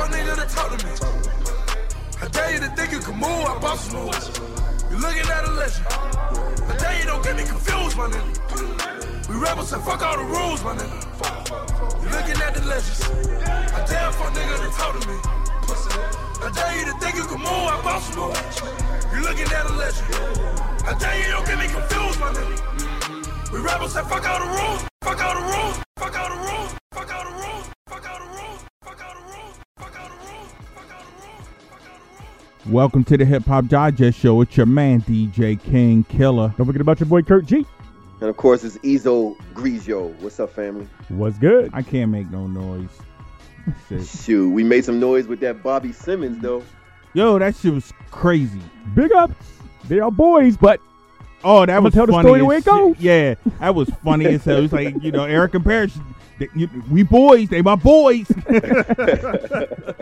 fuck nigga to talk to me. I tell you to think you can move, I bust some moves. You looking at a legend. I tell you don't get me confused, my nigga. We rebels and fuck all the rules, my nigga. You looking at the legends. I tell fuck nigga to talk to me. I tell you to think you can move, I bust some moves. You looking at a legend. I tell you don't get me confused, my nigga. We rebels and fuck all the rules. Fuck all the rules. Fuck all the rules. Fuck all the rules. Fuck all the rules. Fuck all the rules. Fuck all the rules. Fuck all the rules. Fuck all the rules. Welcome to the Hip Hop Digest Show. It's your man, DJ King Killer. Don't forget about your boy, Kurt G. And of course, it's Ezo Grigio. What's up, family? What's good? I can't make no noise. Shit. Shoot, we made some noise with that Bobby Simmons, though. Yo, that shit was crazy. Big ups. They are boys, but oh, that was tell the funny story the as way it shit. goes. Yeah, that was funny as hell. It was like, you know, Eric and Parrish, we boys, they my boys. That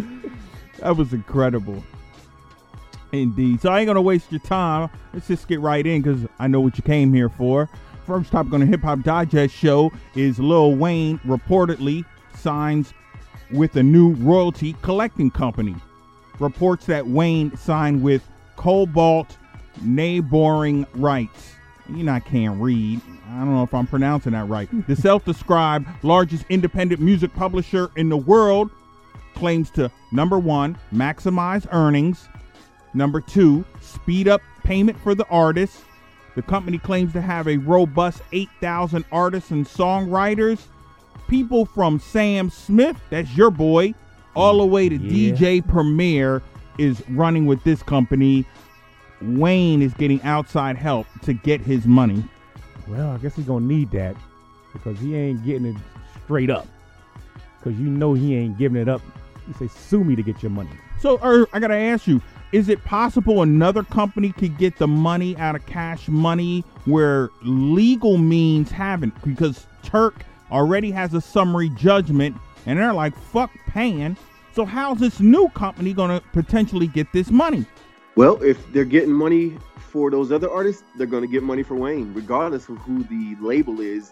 was incredible. Indeed. So I ain't going to waste your time. Let's just get right in because I know what you came here for. First topic on the Hip Hop Digest Show is Lil Wayne reportedly signs with a new royalty collecting company. Reports that Wayne signed with Cobalt Neighboring Rights. You know, I can't read. I don't know if I'm pronouncing that right. The self-described largest independent music publisher in the world claims to, number one, maximize earnings. Number two, speed up payment for the artists. The company claims to have a robust 8,000 artists and songwriters. People from Sam Smith, that's your boy, all the way to DJ Premier is running with this company. Wayne is getting outside help to get his money. Well, I guess he's going to need that because he ain't getting it straight up. Because you know he ain't giving it up. You say, sue me to get your money. So, I got to ask you, is it possible another company could get the money out of Cash Money where legal means haven't? Because Turk already has a summary judgment and they're like, fuck paying. So how's this new company going to potentially get this money? Well, if they're getting money for those other artists, they're going to get money for Wayne, regardless of who the label is.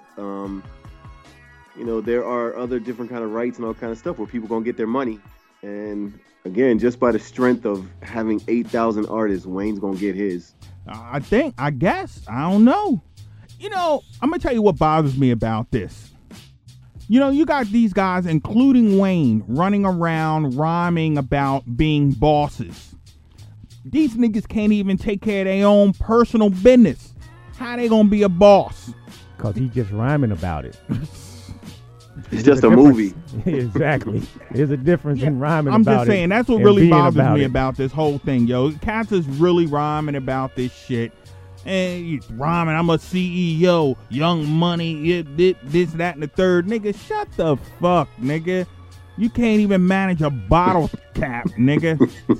You know, there are other different kind of rights and all kind of stuff where people going to get their money. And again, just by the strength of having 8,000 artists, Wayne's going to get his. I guess. I don't know. You know, I'm going to tell you what bothers me about this. You know, you got these guys, including Wayne, running around rhyming about being bosses. These niggas can't even take care of their own personal business. How they gonna be a boss? Because he just rhyming about it. It's just a movie. Exactly. There's a difference in rhyming about it. I'm just saying, that's what really bothers me about this whole thing, yo. Cats is really rhyming about this shit. And he's rhyming, I'm a CEO, Young Money, this, that, and the third. Nigga, shut the fuck, nigga. You can't even manage a bottle cap, nigga.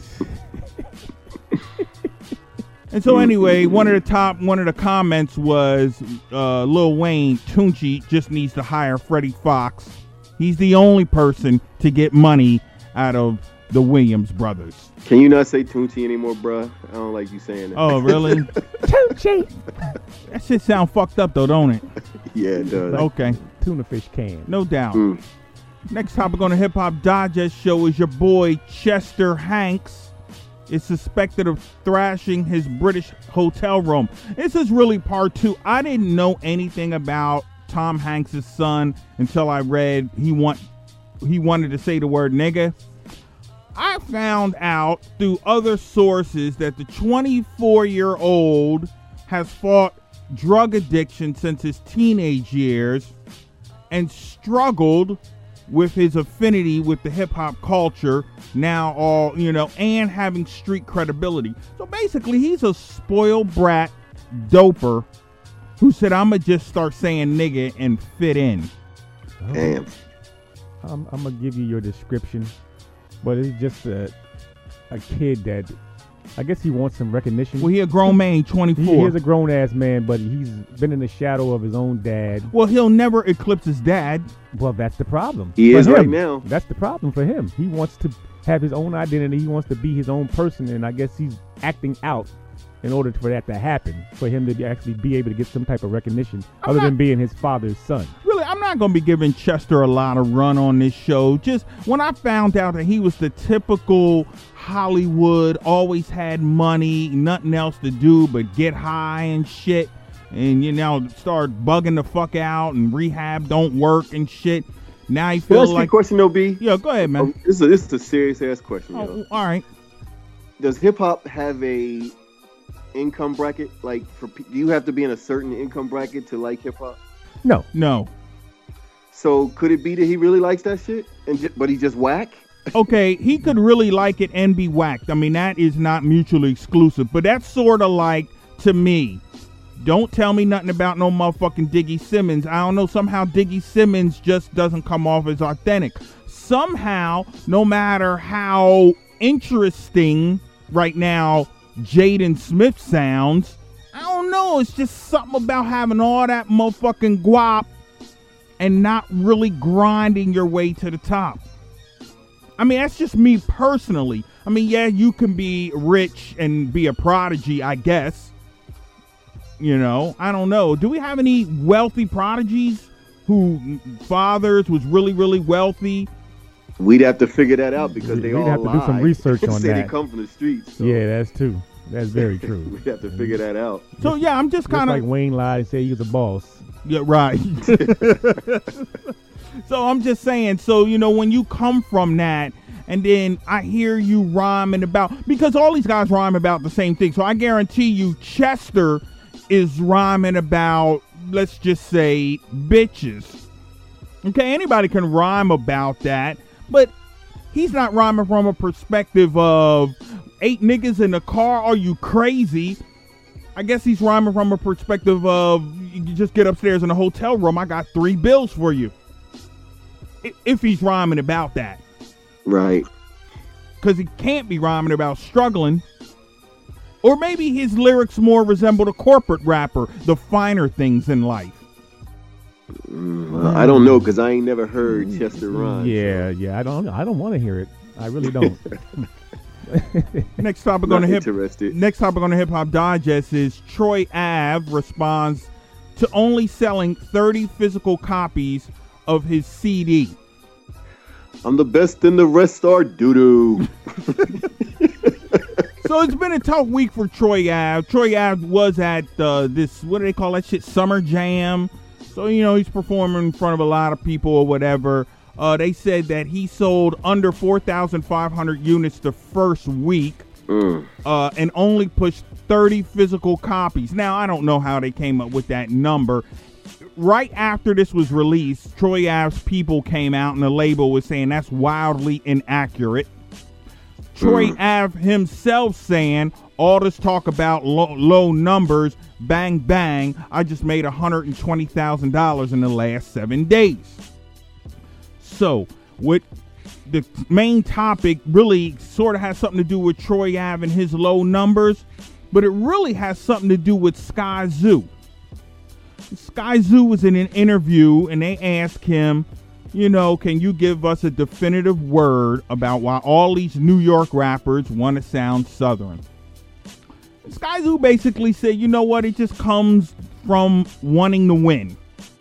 And so anyway, one of the comments was Lil Wayne, Tunchi just needs to hire Freddie Fox. He's the only person to get money out of the Williams brothers. Can you not say Tunchi anymore, bruh? I don't like you saying that. Oh, really? Tunchi. That shit sound fucked up though, don't it? Yeah, it does. Okay. Tuna fish can. No doubt. Next topic on the Hip Hop Digest Show is your boy Chester Hanks is suspected of thrashing his British hotel room. This is really part two. I didn't know anything about Tom Hanks' son until I read he wanted to say the word nigga. I found out through other sources that the 24-year-old has fought drug addiction since his teenage years and struggled with his affinity with the hip-hop culture now and having street credibility. So basically, he's a spoiled brat doper who said, I'm going to just start saying nigga and fit in. Damn. I'm going to give you your description, but it's just a kid that, I guess he wants some recognition. Well, he a grown man, 24. He is a grown-ass man, but he's been in the shadow of his own dad. Well, he'll never eclipse his dad. Well, that's the problem. He is him. right now. That's the problem for him. He wants to have his own identity. He wants to be his own person, and I guess he's acting out in order for that to happen, for him to actually be able to get some type of recognition other than being his father's son. Really, I'm not going to be giving Chester a lot of run on this show. Just when I found out that he was the typical Hollywood, always had money, nothing else to do but get high and shit, and start bugging the fuck out, and rehab don't work and shit. Now he feels like. Question, though, B. Yeah, go ahead, man. This is a serious ass question. Oh, all right. Does hip hop have a income bracket? Like, do you have to be in a certain income bracket to like hip hop? No. So could it be that he really likes that shit, but he just whack? Okay, he could really like it and be whacked. I mean, that is not mutually exclusive. But that's sort of like, to me, don't tell me nothing about no motherfucking Diggy Simmons. I don't know, somehow Diggy Simmons just doesn't come off as authentic. Somehow, no matter how interesting right now Jaden Smith sounds, I don't know, it's just something about having all that motherfucking guap and not really grinding your way to the top. I mean, that's just me personally. I mean, yeah, you can be rich and be a prodigy, I guess. I don't know. Do we have any wealthy prodigies who fathers was really, really wealthy? We'd have to figure that out because they all have to do some research on say that. They come from the streets. So. Yeah, that's true. That's very true. We'd have to figure that out. So, yeah, I'm just kind of... like Wayne lied and said he was a boss. Yeah, right. So I'm just saying, so, when you come from that, and then I hear you rhyming about, because all these guys rhyme about the same thing. So I guarantee you Chester is rhyming about, let's just say, bitches. Okay, anybody can rhyme about that, but he's not rhyming from a perspective of 8 niggas in the car. Are you crazy? I guess he's rhyming from a perspective of, you just get upstairs in a hotel room, I got 3 bills for you. If he's rhyming about that. Right. Because he can't be rhyming about struggling. Or maybe his lyrics more resemble a corporate rapper, the finer things in life. I don't know, because I ain't never heard Chester rhyme. Yeah, I don't want to hear it. I really don't. Next topic on the Hip Hop Digest is Troy Ave responds to only selling 30 physical copies of his CD. I'm the best and the rest are doo-doo. So it's been a tough week for Troy Ave. Troy Ave was at this, what do they call that shit, Summer Jam. So, he's performing in front of a lot of people or whatever. They said that he sold under 4,500 units the first week and only pushed 30 physical copies. Now, I don't know how they came up with that number. Right after this was released, Troy Ave's people came out and the label was saying that's wildly inaccurate. Troy Ave himself saying, all this talk about low numbers, bang, bang, I just made $120,000 in the last 7 days. So, what the main topic really sort of has something to do with Troy Ave and his low numbers, but it really has something to do with Sky Zoo. Sky Zoo was in an interview and they asked him, can you give us a definitive word about why all these New York rappers want to sound Southern? Sky Zoo basically said, it just comes from wanting to win.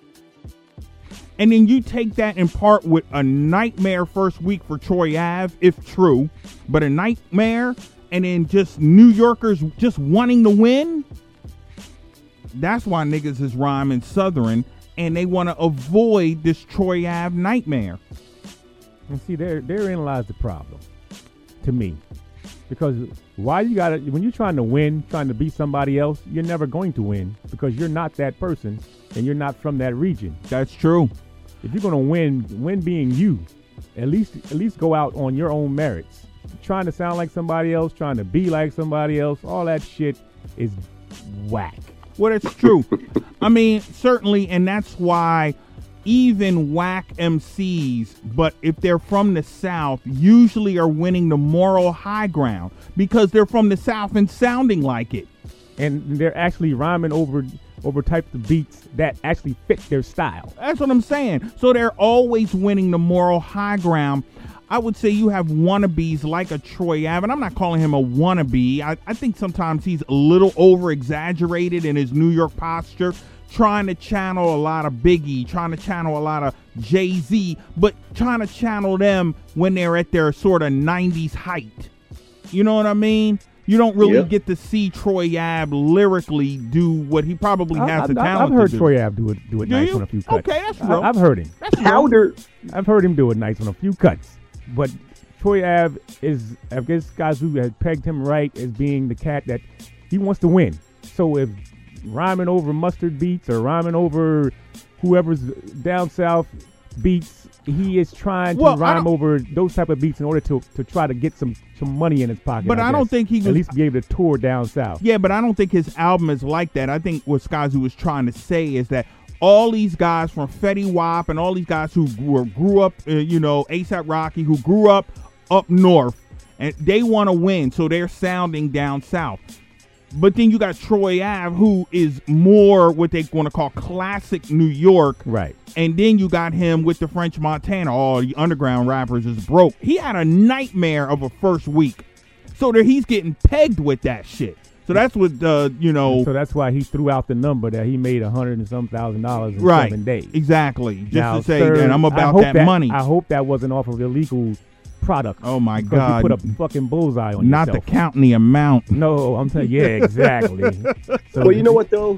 And then you take that in part with a nightmare first week for Troy Ave, if true, but a nightmare, and then just New Yorkers just wanting to win. That's why niggas is rhyming Southern, and they want to avoid this Troy Ave nightmare. And see, therein lies the problem, to me. Because when you're trying to win, trying to beat somebody else, you're never going to win because you're not that person and you're not from that region. That's true. If you're going to win being you, at least go out on your own merits. Trying to sound like somebody else, trying to be like somebody else, all that shit is whack. Well, it's true. I mean, certainly, and that's why even whack MCs, but if they're from the South, usually are winning the moral high ground because they're from the South and sounding like it. And they're actually rhyming over types of beats that actually fit their style. That's what I'm saying. So they're always winning the moral high ground. I would say you have wannabes like a Troy Ave, and I'm not calling him a wannabe. I think sometimes he's a little over-exaggerated in his New York posture, trying to channel a lot of Biggie, trying to channel a lot of Jay-Z, but trying to channel them when they're at their sort of 90s height. You know what I mean? You don't really get to see Troy Ave lyrically do what he probably has the talent I've heard to do. Troy Ave do it nice you? on a few cuts. Okay, that's real. I've heard him. That's Powder. I've heard him do it nice on a few cuts. But Troy Ave is, I guess, guys who have pegged him right as being the cat that he wants to win. So if rhyming over mustard beats or rhyming over whoever's down south beats, he is trying to rhyme over those type of beats in order to try to get some money in his pocket. But I don't think he was, at least be able to tour down south. Yeah, but I don't think his album is like that. I think what Skyzoo was trying to say is that all these guys from Fetty Wap and all these guys who grew up, A$AP Rocky, who grew up north, and they want to win, so they're sounding down south. But then you got Troy Ave, who is more what they want to call classic New York. Right. And then you got him with the French Montana. All the underground rappers is broke. He had a nightmare of a first week. So that he's getting pegged with that shit. So that's what, So that's why he threw out the number that he made $100 and some thousand in 7 days. Exactly. Just now, to say sir, that I'm about that money. I hope that wasn't off of illegal product. Oh my because God! you put a fucking bullseye on Not yourself. the counting the amount. No, I'm saying exactly. So Well, you know what though?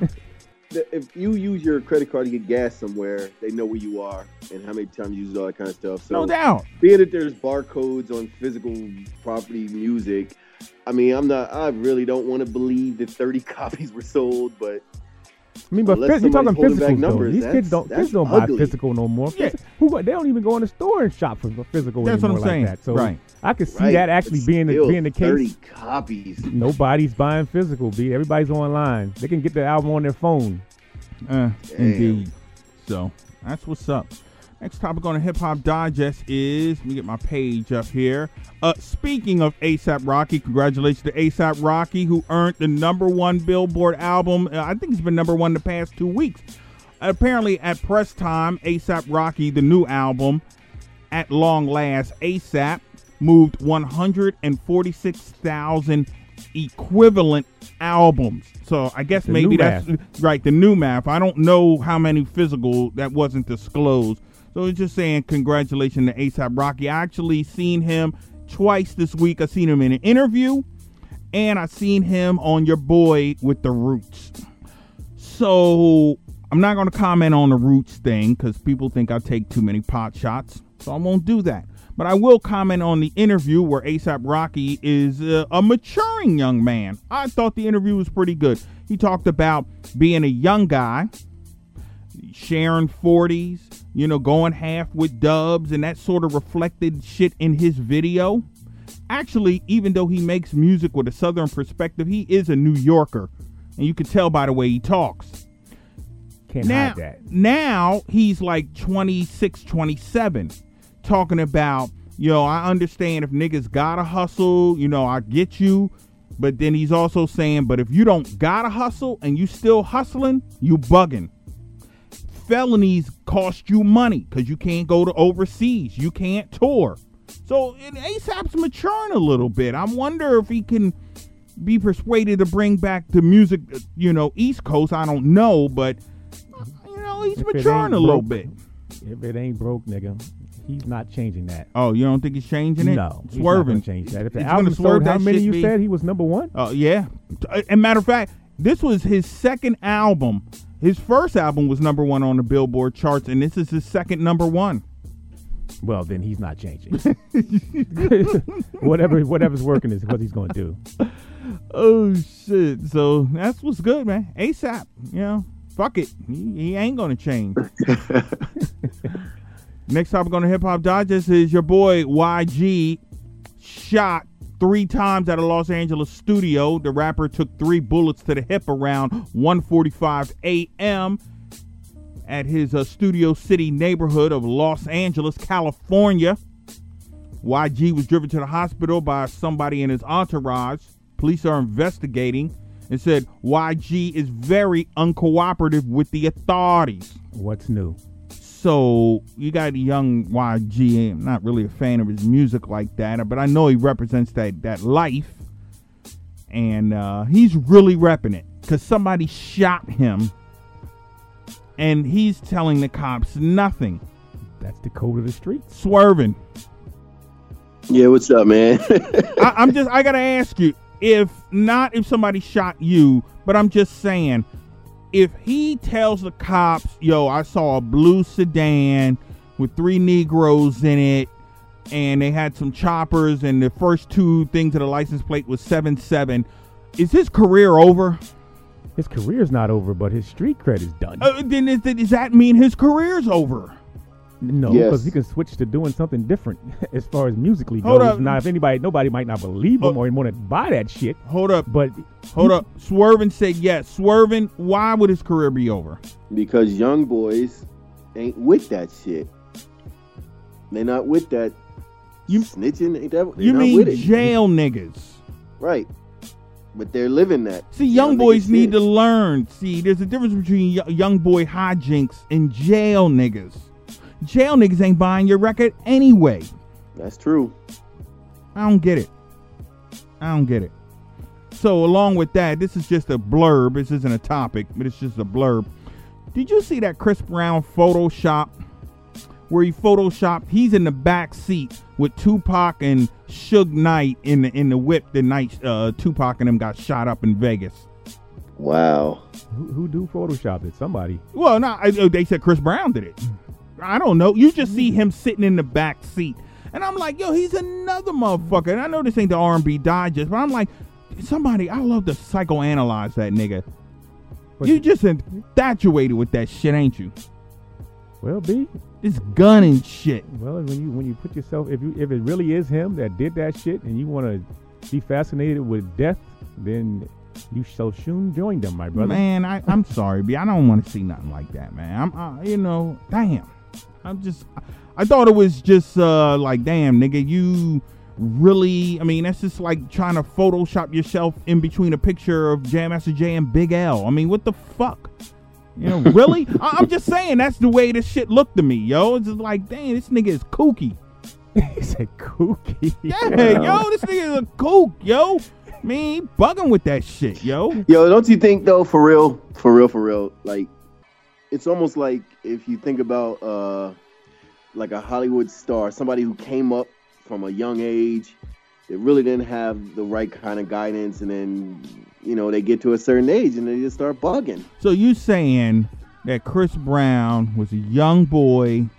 If you use your credit card to get gas somewhere, they know where you are and how many times you use all that kind of stuff. So No doubt. being that there's barcodes on physical property music, I mean, I really don't want to believe that 30 copies were sold, but I mean, but unless you're talking somebody's holding back physical though. numbers, These kids don't buy ugly. physical no more. Yeah. They don't even go in the store and shop for physical That's what anymore I'm saying. like that. So Right. I could see Right, that actually but being still, the case. 30 copies. Nobody's buying physical. Everybody's online. They can get the album on their phone. Indeed. So that's what's up. Next topic on the Hip Hop Digest is, let me get my page up here. Speaking of A$AP Rocky, congratulations to A$AP Rocky, who earned the #1 Billboard album. I think it's been #1 the past 2 weeks. Apparently at press time, A$AP Rocky, the new album, at long last, A$AP moved 146,000 equivalent albums. So I guess maybe that's right, the new math. I don't know how many physical, that wasn't disclosed. So it's just saying congratulations to A$AP Rocky. I actually seen him twice this week. I seen him in an interview, and I seen him on Your Boy with the Roots. So I'm not going to comment on the Roots thing because people think I take too many pot shots. So I won't do that. But I will comment on the interview where A$AP Rocky is a maturing young man. I thought the interview was pretty good. He talked about being a young guy, sharing 40s, going half with dubs, and that sort of reflected shit in his video. Actually, even though he makes music with a Southern perspective, he is a New Yorker. And you can tell by the way he talks. Can't hide that. Now he's like 26, 27. Talking about, I understand if niggas gotta hustle, I get you. But then he's also saying, but if you don't gotta hustle and you still hustling, you bugging. Felonies cost you money because you can't go to overseas. You can't tour. So A$AP's maturing a little bit. I wonder if he can be persuaded to bring back the music, East Coast. I don't know, but, he's maturing a little bit. If it ain't broke, nigga, he's not changing that. Oh, you don't think he's changing it? No, Swerving. he's not gonna change that. If the He's album gonna swerve sold, how that many shit, you B? said he was #1? Oh, yeah. And matter of fact, this was his second album. His first album was #1 on the Billboard charts, and this is his second #1. Well, then he's not changing. Whatever's working is what he's going to do. Oh, shit. So that's what's good, man. A$AP, fuck it. He ain't going to change. Next topic on the Hip Hop Digest is your boy YG shot 3 times at a Los Angeles studio. The rapper took 3 bullets to the hip around 1:45 a.m. at his Studio City neighborhood of Los Angeles, California. YG was driven to the hospital by somebody in his entourage. Police are investigating and said YG is very uncooperative with the authorities. What's new? So you got a young YG. I'm not really a fan of his music like that, but I know he represents that life, and he's really repping it because somebody shot him, and he's telling the cops nothing. That's the code of the street. Swerving. Yeah, what's up, man? I gotta ask you, if somebody shot you, but I'm just saying, if he tells the cops, yo, I saw a blue sedan with 3 Negroes in it, and they had some choppers, and the first 2 things of the license plate was 77, is his career over? His career's not over, but his street cred is done. Then does that mean his career's over? No, Yes. because he can switch to doing something different as far as musically Hold goes. up. Now, if nobody might not believe him or want to buy that shit. Hold up. But Swervin said yes. Swervin, why would his career be over? Because young boys ain't with that shit. They not with that snitching. Ain't that, they You not mean with it. jail niggas? Right. But they're living that. See, young boys niggas need shit. to learn. See, there's a difference between young boy hijinks and jail niggas. Jail niggas ain't buying your record anyway. That's true. I don't get it. So along with that, this is just a blurb. This isn't a topic, but it's just a blurb. Did you see that Chris Brown Photoshop where he's in the back seat with Tupac and Suge Knight in the whip the night Tupac and them got shot up in Vegas? Wow. who do Photoshop it? Somebody. Well, no, they said Chris Brown did it. I don't know. You just see him sitting in the back seat. And I'm like, yo, he's another motherfucker. And I know this ain't the R&B Digest, but I'm like, I love to psychoanalyze that nigga. But You just infatuated with that shit, ain't you? Well, B. This gun and shit. Well, when you put yourself, if it really is him that did that shit, and you want to be fascinated with death, then you shall soon join them, my brother. Man, I'm sorry, B. I don't want to see nothing like that, man. Damn. I thought it was just like, damn, nigga, you really, that's just like trying to Photoshop yourself in between a picture of Jam Master Jay and Big L. What the fuck? Really? I'm just saying, that's the way this shit looked to me, yo. It's just like, damn, this nigga is kooky. He said kooky. Yeah, Wow. yo, this nigga is a kook, yo. He bugging with that shit, yo. Yo, don't you think though, for real, like, it's almost like if you think about like a Hollywood star, somebody who came up from a young age, they really didn't have the right kind of guidance, and then they get to a certain age and they just start bugging. So you saying that Chris Brown was a young boy,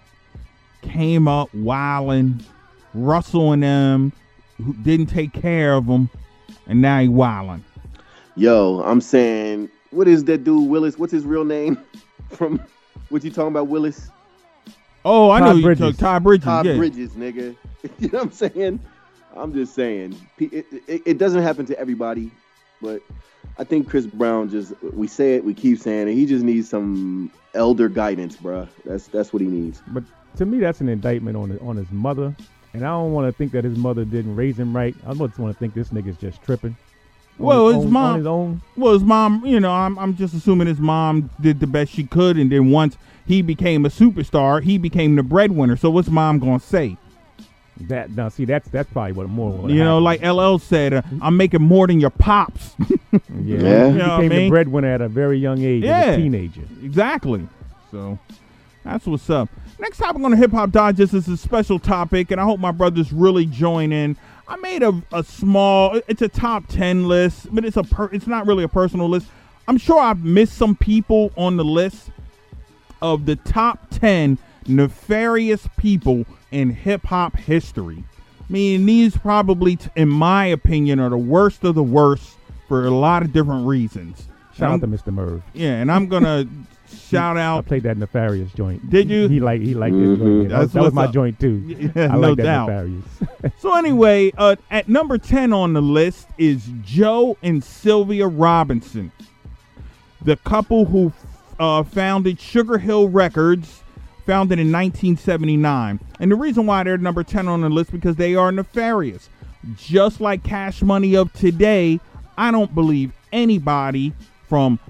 came up wilding, Russell and them, who didn't take care of him, and now he wilding. Yo, I'm saying, what is that dude Willis? What's his real name? From what you talking about, Willis? Oh, I Todd know you Bridges. took Todd Bridges. Todd yeah. Bridges, nigga. You know what I'm saying? I'm just saying, it doesn't happen to everybody, but I think Chris Brown we say it, we keep saying it. He just needs some elder guidance, bruh. That's what he needs. But to me, that's an indictment on his mother, and I don't want to think that his mother didn't raise him right. I just want to think this nigga's just tripping. Well, On his mom. own. Well, his mom. I'm just assuming his mom did the best she could, and then once he became a superstar, he became the breadwinner. So what's mom gonna say? That's probably what more. Like LL said, I'm making more than your pops. Yeah. Yeah. He You know what I became mean? the breadwinner at a very young age, Yeah. as a teenager. Exactly. So that's what's up. Next topic on the Hip Hop Digest is a special topic, and I hope my brothers really join in. I made a small, it's a top 10 list, but it's not really a personal list. I'm sure I've missed some people on the list of the top 10 nefarious people in hip hop history. These probably, in my opinion, are the worst of the worst for a lot of different reasons. Shout out to Mr. Merv. Yeah, and I'm gonna shout I out. played that Nefarious joint. Did you? He liked this Mhm. joint. That's That was what's my up. joint too. Yeah, I no like that doubt. Nefarious. So anyway, at number 10 on the list is Joe and Sylvia Robinson, the couple who founded Sugar Hill Records, founded in 1979. And the reason why they're number 10 on the list because they are nefarious. Just like Cash Money of today, I don't believe anybody from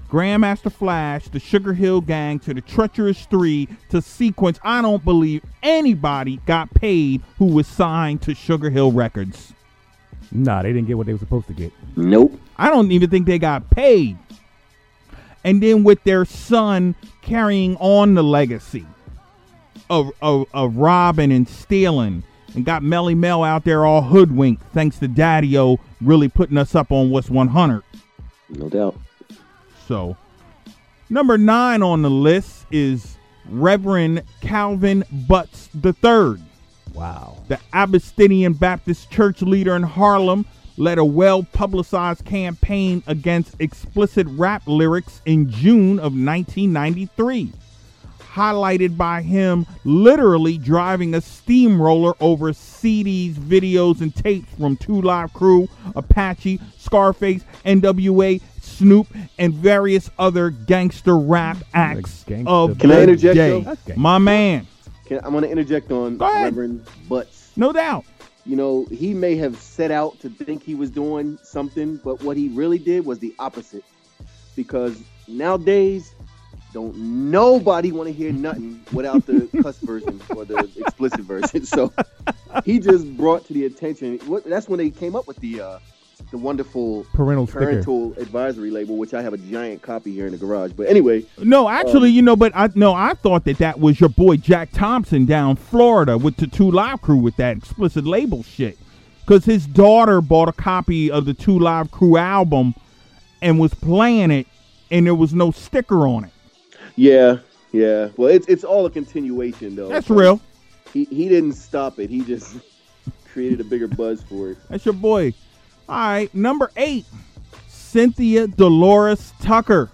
Grandmaster Flash, the Sugar Hill Gang, to the Treacherous Three, to Sequence. I don't believe anybody got paid who was signed to Sugar Hill Records. Nah, they didn't get what they were supposed to get. Nope. I don't even think they got paid. And then with their son carrying on the legacy of robbing and stealing, and got Melly Mel out there all hoodwinked, thanks to Daddy-O really putting us up on What's 100. No doubt. So, number 9 on the list is Reverend Calvin Butts III. Wow. The Abyssinian Baptist church leader in Harlem led a well-publicized campaign against explicit rap lyrics in June of 1993, highlighted by him literally driving a steamroller over CDs, videos, and tapes from 2 Live Crew, Apache, Scarface, NWA, Snoop, and various other gangster rap acts of Can I the interject, day. though? My man. I'm going to interject on Go ahead. Reverend Butts. No doubt. You know, he may have set out to think he was doing something, but what he really did was the opposite. Because nowadays, don't nobody want to hear nothing without the cuss version or the explicit version. So he just brought to the attention. That's when they came up with the wonderful parental advisory label, which I have a giant copy here in the garage. But anyway, no, actually, I thought that was your boy Jack Thompson down Florida with the 2 Live Crew with that explicit label shit, because his daughter bought a copy of the 2 Live Crew album and was playing it, and there was no sticker on it. Yeah. Well, it's all a continuation, though. That's real. He didn't stop it. He just created a bigger buzz for it. That's your boy. All right, number 8, Cynthia Dolores Tucker.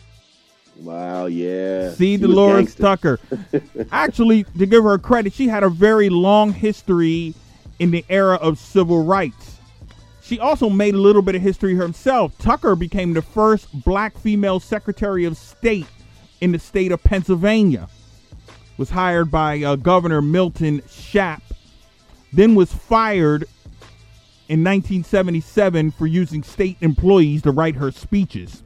Wow, yeah. Dolores Tucker. Actually, to give her credit, she had a very long history in the era of civil rights. She also made a little bit of history herself. Tucker became the first black female Secretary of State in the state of Pennsylvania. Was hired by Governor Milton Shapp, then was fired in 1977 for using state employees to write her speeches.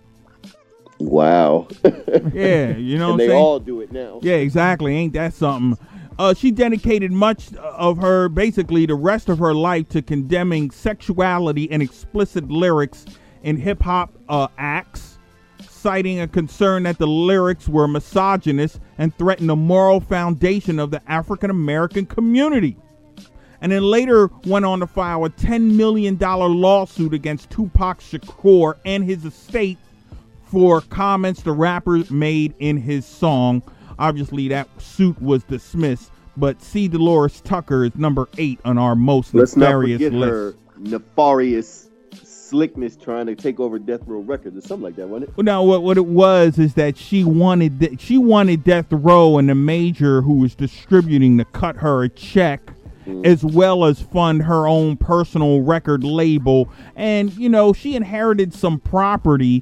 Wow. Yeah, you know what I'm saying? They all do it now. Yeah, exactly. Ain't that something? She dedicated much of her, basically the rest of her life, to condemning sexuality and explicit lyrics in hip-hop acts, citing a concern that the lyrics were misogynist and threatened the moral foundation of the African-American community. And then later went on to file a $10 million lawsuit against Tupac Shakur and his estate for comments the rapper made in his song. Obviously, that suit was dismissed, but C. Dolores Tucker is number 8 on our most nefarious list. Let's not forget her nefarious slickness trying to take over Death Row Records or something like that, wasn't it? Well, now, what it was is that she wanted Death Row and the major who was distributing to cut her a check, as well as fund her own personal record label. And, she inherited some property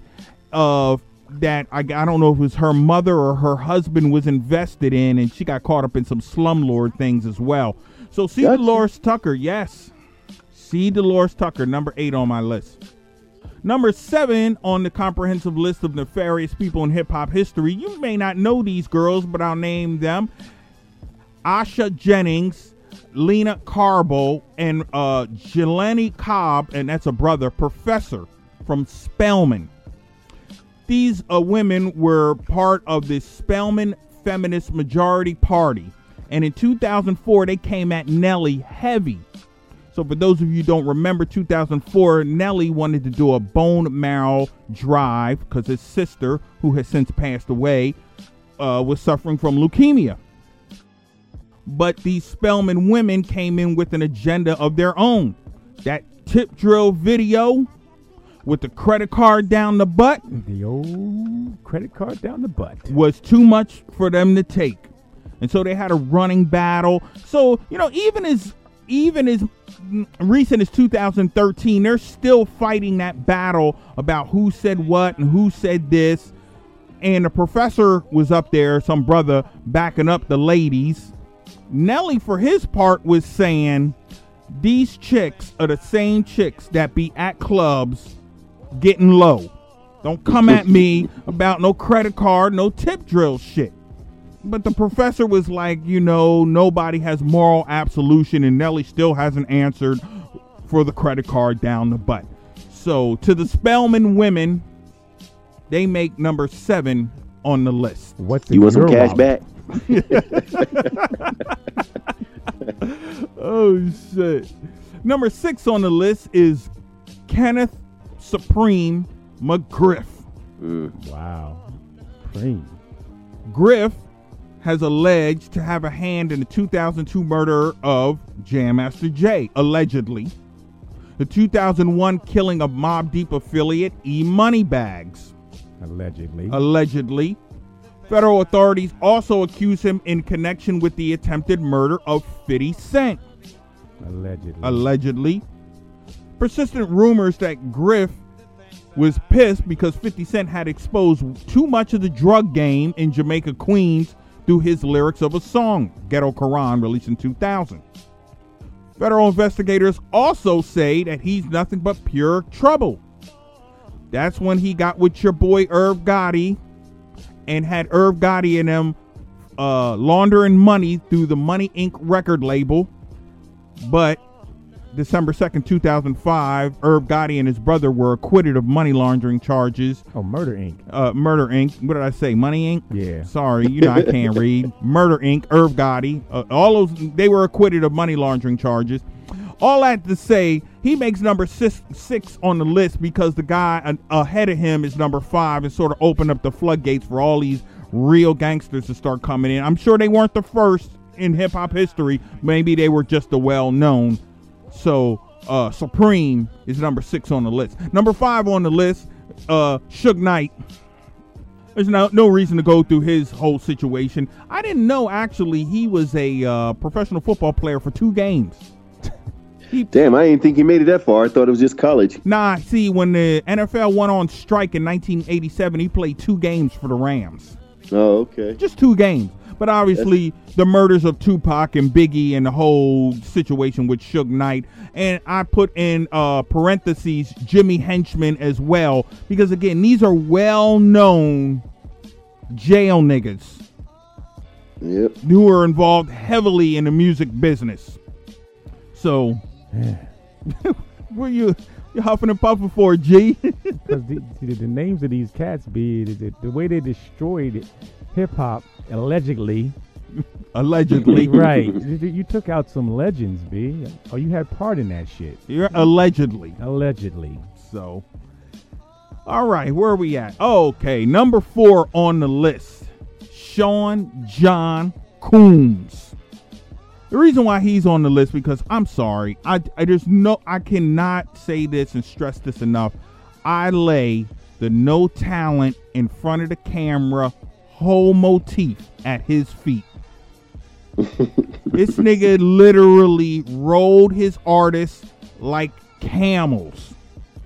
that I don't know if it was her mother or her husband was invested in, and she got caught up in some slumlord things as well. So C. Dolores Tucker, yes. C. Dolores Tucker, number 8 on my list. Number 7 on the comprehensive list of nefarious people in hip-hop history. You may not know these girls, but I'll name them. Asha Jennings, Lena Carbo, and Jelani Cobb, and that's a brother, Professor from Spelman. These women were part of the Spelman Feminist Majority Party, and in 2004 they came at Nelly heavy. So for those of you who don't remember 2004, Nelly wanted to do a bone marrow drive because his sister, who has since passed away, was suffering from leukemia. But these Spelman women came in with an agenda of their own. That tip drill video with the credit card down the butt. The old credit card down the butt. Was too much for them to take. And so they had a running battle. So, even as recent as 2013, they're still fighting that battle about who said what and who said this. And the professor was up there, some brother, backing up the ladies. Nelly, for his part, was saying these chicks are the same chicks that be at clubs getting low. Don't come at me about no credit card, no tip drill shit. But the professor was like, nobody has moral absolution, and Nelly still hasn't answered for the credit card down the butt. So to the Spelman women, they make number 7 on the list. What's You want some cash wallet? back? Oh, shit. Number 6 on the list is Kenneth Supreme McGriff. Wow. Cream. Griff has alleged to have a hand in the 2002 murder of Jam Master Jay, allegedly. The 2001 killing of Mobb Deep affiliate E Moneybags. Allegedly. Federal authorities also accuse him in connection with the attempted murder of 50 Cent. Allegedly. Persistent rumors that Griff was pissed because 50 Cent had exposed too much of the drug game in Jamaica, Queens through his lyrics of a song, Ghetto Quran, released in 2000. Federal investigators also say that he's nothing but pure trouble. That's when he got with your boy Irv Gotti and had Irv Gotti and them laundering money through the Money Inc. record label. But December 2nd, 2005, Irv Gotti and his brother were acquitted of money laundering charges. Oh, Murder Inc. Murder Inc. What did I say? Money Inc.? Yeah. Sorry, I can't read. Murder Inc., Irv Gotti. All those, they were acquitted of money laundering charges. All that to say, he makes number 6 on the list because the guy ahead of him is number 5 and sort of opened up the floodgates for all these real gangsters to start coming in. I'm sure they weren't the first in hip-hop history. Maybe they were just the well-known. So Supreme is number 6 on the list. Number 5 on the list, Suge Knight. There's no reason to go through his whole situation. I didn't know, actually, he was a professional football player for 2 games. Damn, I didn't think he made it that far. I thought it was just college. Nah, see, when the NFL went on strike in 1987, he played 2 games for the Rams. Oh, okay. Just 2 games. But obviously, the murders of Tupac and Biggie and the whole situation with Suge Knight. And I put in parentheses Jimmy Henchman as well. Because, again, these are well-known jail niggas. Yep. Who are involved heavily in the music business. So, what you huffing and puffing for, G? Because the names of these cats be the way they destroyed hip-hop, allegedly. Right. You took out some legends, B. Oh, you had part in that shit. You're allegedly. So, all right, where are we at? Okay, number 4 on the list, Sean John Combs. The reason why he's on the list, because I'm sorry, I cannot say this and stress this enough. I lay the no talent in front of the camera whole motif at his feet. This nigga literally rode his artists like camels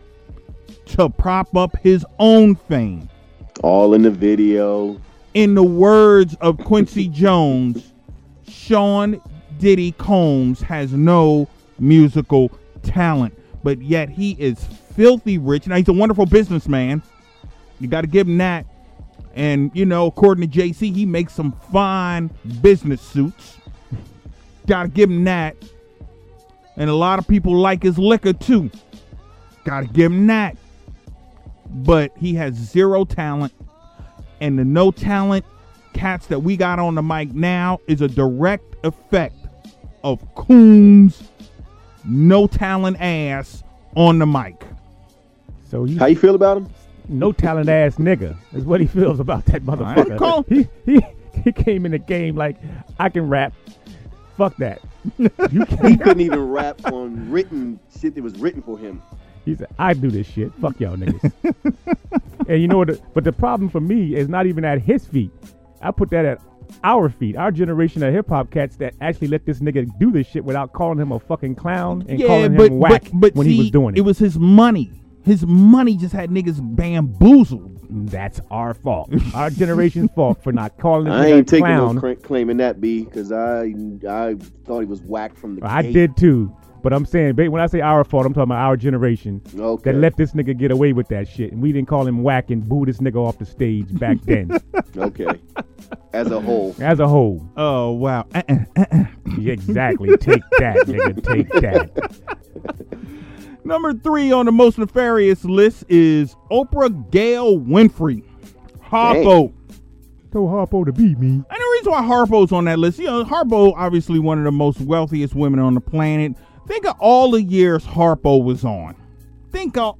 to prop up his own fame. All in the video. In the words of Quincy Jones, Sean Diddy Combs has no musical talent, but yet he is filthy rich. Now, he's a wonderful businessman. You got to give him that. And, according to JC, he makes some fine business suits. Got to give him that. And a lot of people like his liquor, too. Got to give him that. But he has 0 talent. And the no talent cats that we got on the mic now is a direct effect of Combs' no talent ass on the mic. So how you feel about him? No talent ass nigga is what he feels about that motherfucker. He came in the game like, I can rap. Fuck that. He couldn't even rap on written shit that was written for him. He said, I do this shit. Fuck y'all niggas. And you know what? But the problem for me is not even at his feet. I put that at our feet, our generation of hip hop cats that actually let this nigga do this shit without calling him a fucking clown and calling him whack when he was doing it. It was his money. His money just had niggas bamboozled. That's our fault. Our generation's fault for not calling him I a ain't taking clown. no claiming that, B, because I thought he was whack from the gate. I did too. But I'm saying, when I say our fault, I'm talking about our generation Okay. that let this nigga get away with that shit. And we didn't call him whack and boo this nigga off the stage back then. Okay. As a whole. As a whole. Oh, wow. Yeah, exactly. Take that, nigga. Take that. Number 3 on the most nefarious list is Oprah Gail Winfrey. Harpo. Told Harpo to beat me. And the reason why Harpo's on that list, Harpo obviously one of the most wealthiest women on the planet. Think of all the years Harpo was on. Think of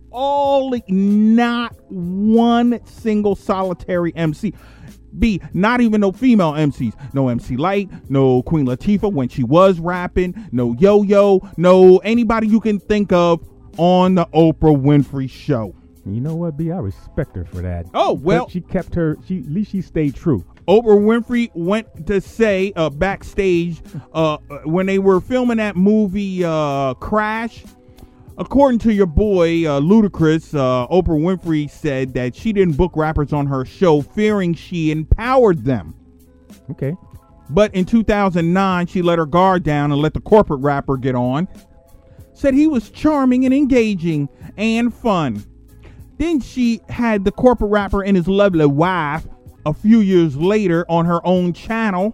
not one single solitary MC. Not even no female MCs. No MC Light, no Queen Latifah when she was rapping, no Yo-Yo, no anybody you can think of on the Oprah Winfrey Show. You know what, B? I respect her for that. Oh, well. She kept at least she stayed true. Oprah Winfrey went to say backstage when they were filming that movie Crash. According to your boy Ludacris, Oprah Winfrey said that she didn't book rappers on her show fearing she empowered them. Okay. But in 2009, she let her guard down and let the corporate rapper get on. Said he was charming and engaging and fun. Then she had the corporate rapper and his lovely wife a few years later on her own channel.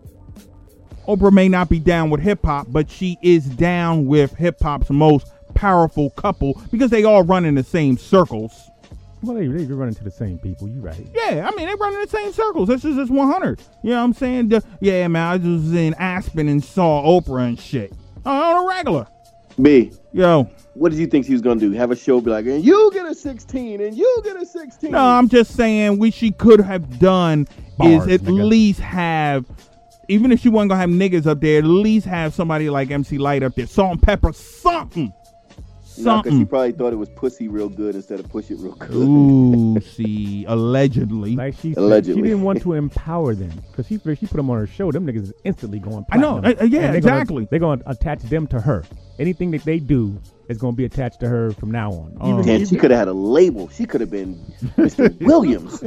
Oprah may not be down with hip-hop, but she is down with hip-hop's most powerful couple because they all run in the same circles. Well, they run into the same people. You right. Yeah, I mean, they run in the same circles. This is just 100. You know what I'm saying? Yeah, man, I was in Aspen and saw Oprah and shit. On a regular. B. Yo. What did you think she was going to do? Have a show be like, and you get a 16, and you get a 16. No, I'm just saying what she could have done Bars, is at nigga. least have, even if she wasn't going to have niggas up there, at least have somebody like MC Light up there. Salt and pepper, something. No, because she probably thought it was pussy real good instead of push it real good. Ooh, see, allegedly. Like she said, Allegedly. she didn't want to empower them because she put them on her show. Them niggas is instantly going I know, platinum. yeah, And exactly. They're going to attach them to her. Anything that they do is going to be attached to her from now on. Damn, she could have had a label. She could have been Mr. Williams.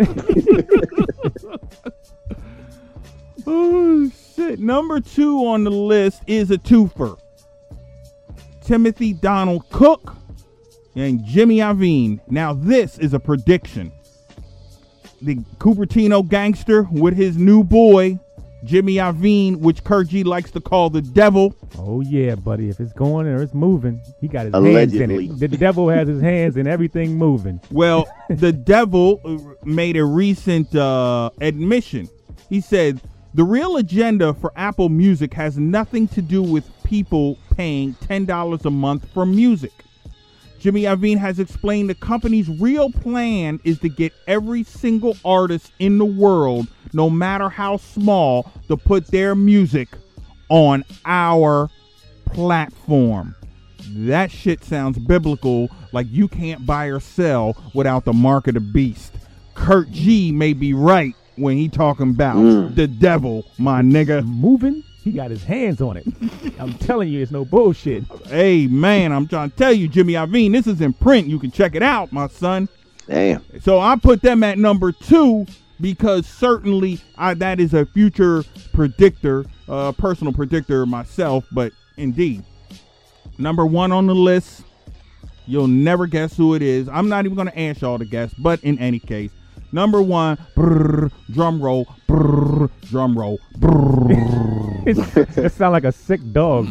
Oh, shit. Number 2 on the list is a twofer. Timothy Donald Cook and Jimmy Iovine. Now, this is a prediction. The Cupertino gangster with his new boy, Jimmy Iovine, which Kurt G likes to call the devil. Oh, yeah, buddy. If it's going or it's moving, he got his Allegedly. hands in it. The devil has his hands in everything moving. Well, the devil made a recent admission. He said, the real agenda for Apple Music has nothing to do with people paying $10 a month for music. Jimmy Iovine has explained the company's real plan is to get every single artist in the world, no matter how small, to put their music on our platform. That shit sounds biblical, like you can't buy or sell without the mark of the beast. Kurt G may be right when he talking about the devil, my nigga. Moving, he got his hands on it. I'm telling you, it's no bullshit. Hey, man, I'm trying to tell you, Jimmy Iovine, this is in print. You can check it out, my son. Damn. So I put them at number 2 because certainly that is a future predictor, personal predictor myself, but indeed. Number 1 on the list, you'll never guess who it is. I'm not even going to ask y'all to guess, but in any case, number 1, brrr, drum roll, brrr, drum roll, brrr. It sounds like a sick dog.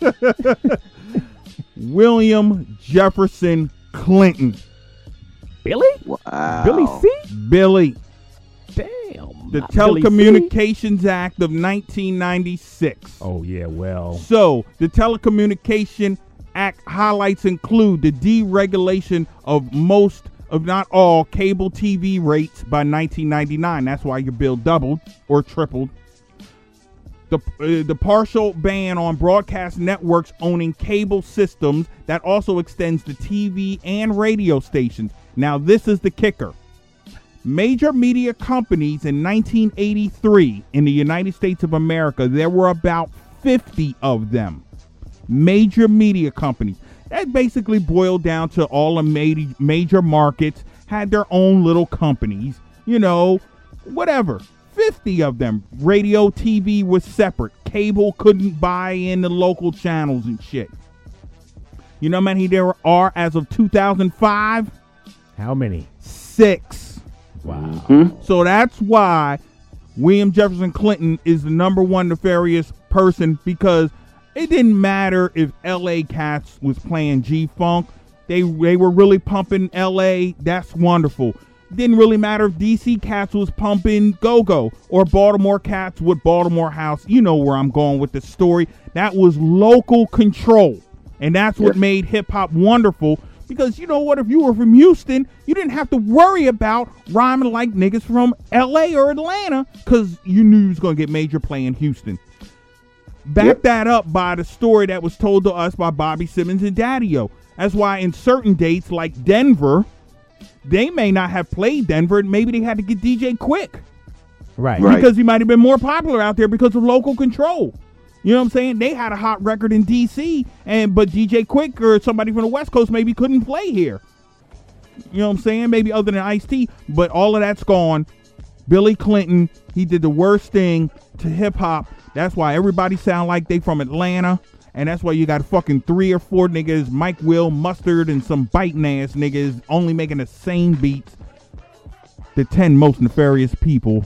William Jefferson Clinton. Billy? Wow. Billy C? Billy. Damn. The not Billy C. Telecommunications Act of 1996. Oh, yeah, well. So, the Telecommunication Act highlights include the deregulation of most, if not all, cable TV rates by 1999. That's why your bill doubled or tripled. The partial ban on broadcast networks owning cable systems that also extends to TV and radio stations. Now, this is the kicker. Major media companies in 1983 in the United States of America, there were about 50 of them. Major media companies. That basically boiled down to all the major markets had their own little companies, you know, whatever. 50 of them. Radio, TV was separate. Cable couldn't buy in the local channels and shit. You know how many there are as of 2005? How many? 6. Wow. So that's why William Jefferson Clinton is the number one nefarious person, because it didn't matter if LA Cats was playing G-Funk. They were really pumping LA. That's wonderful. Didn't really matter if DC Cats was pumping Go-Go or Baltimore Cats with Baltimore House. You know where I'm going with the story. That was local control. And that's what made hip-hop wonderful. Because you know what? If you were from Houston, you didn't have to worry about rhyming like niggas from L.A. or Atlanta, because you knew you was going to get major play in Houston. Back that up by the story that was told to us by Bobby Simmons and Daddy-O. That's why in certain dates like Denver, they may not have played Denver. Maybe they had to get DJ Quick. Right. Because he might have been more popular out there because of local control. You know what I'm saying? They had a hot record in D.C., but DJ Quick or somebody from the West Coast maybe couldn't play here. You know what I'm saying? Maybe other than Ice-T, but all of that's gone. Billy Clinton, he did the worst thing to hip-hop. That's why everybody sound like they from Atlanta, and that's why you got fucking 3 or 4 niggas, Mike Will, Mustard, and some biting-ass niggas only making the same beats. The 10 most nefarious people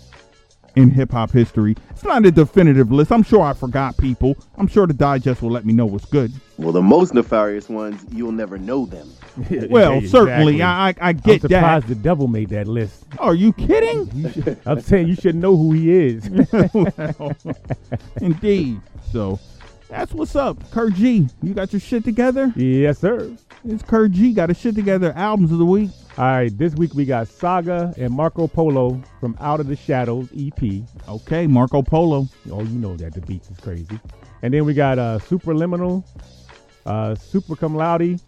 in hip-hop history. It's not a definitive list. I'm sure I forgot people. I'm sure the digest will let me know what's good. Well, the most nefarious ones, you'll never know them. Well, Exactly. certainly, I get I'm surprised that. the devil made that list. Are you kidding? I'm saying you should know who he is. Well, indeed. So, that's what's up. Kurt G, you got your shit together? Yes, sir. It's Kurt G, got his shit together. Albums of the week. All right, this week we got Saga and Marco Polo from Out of the Shadows EP. Okay, Marco Polo. Oh, you know that the beats is crazy. And then we got Superliminal, Super Cum Laude,